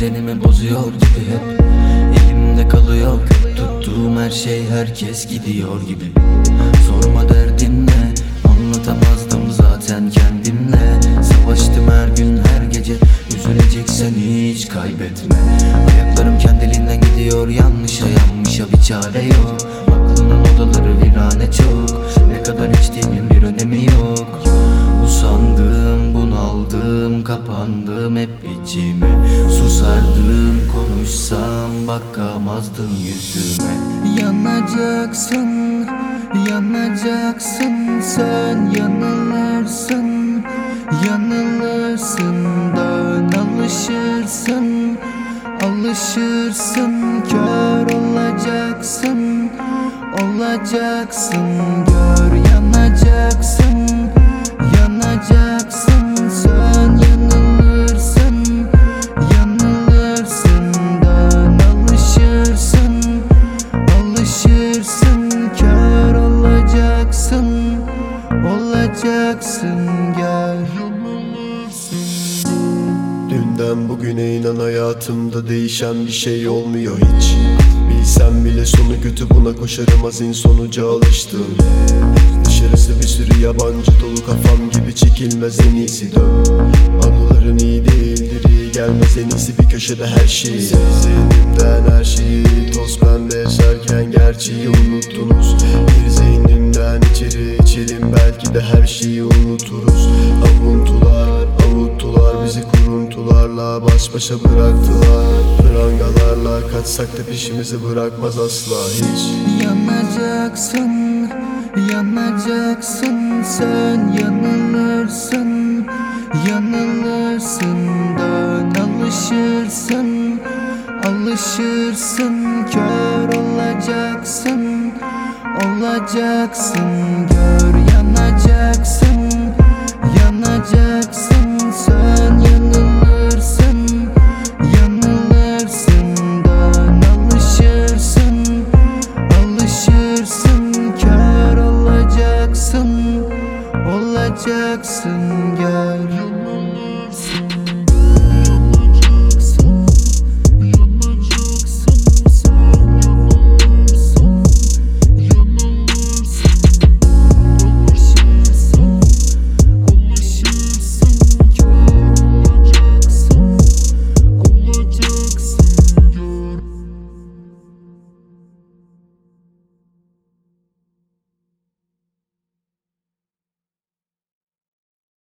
düzenimi bozuyor gibi hep elimde kalıyor. Tuttuğum her şey herkes gidiyor gibi. Sorma derdin ne, anlatamazdım zaten kendimle. Savaştım her gün her gece, üzüleceksen hiç kaybetme. Ayaklarım kendiliğinden gidiyor, yanlışa yanmışa bir çare yok. Aklının odaları virane çok, ne kadar içtiğimin bir önemi yok. Usandım, bunaldım, kapandım hep içime. Susardım, konuşsam bakamazdın yüzüme. Yanacaksın, yanacaksın, sen yanılırsın. Yanılırsın, dön alışırsın. Alışırsın, kör olacaksın. Olacaksın, gör yanacaksın. Yanacaksın, sen yanılırsın. Yanılırsın, dön alışırsın. Alışırsın, kör olacaksın. Olacaksın, gel yanılırsın. Dünden bugüne inan hayatımda değişen bir şey olmuyor hiç. Bilsem bile sonu kötü, buna koşarım azin, sonuca alıştım. Dışarısı bir sürü yabancı dolu, kafam gibi çekilmez, en iyisi dön. Anıların iyi değildir, iyi gelmez, en iyisi bir köşede her şeyi. Zihnimden her şeyi toz pembe eserken gerçeği unuttunuz. Bir zihnimden içeri içelim, belki de her şeyi unuturuz. Avuntular, avuttular bizi, kuruntularla baş başa bıraktılar. Prangalarla kaçsak da peşimizi bırakmaz asla hiç. Yanacaksın, yanacaksın, sen yanılırsın. Yanılırsın, dön alışırsın. Alışırsın, kör olacaksın. Olacaksın, gör yanacaksın.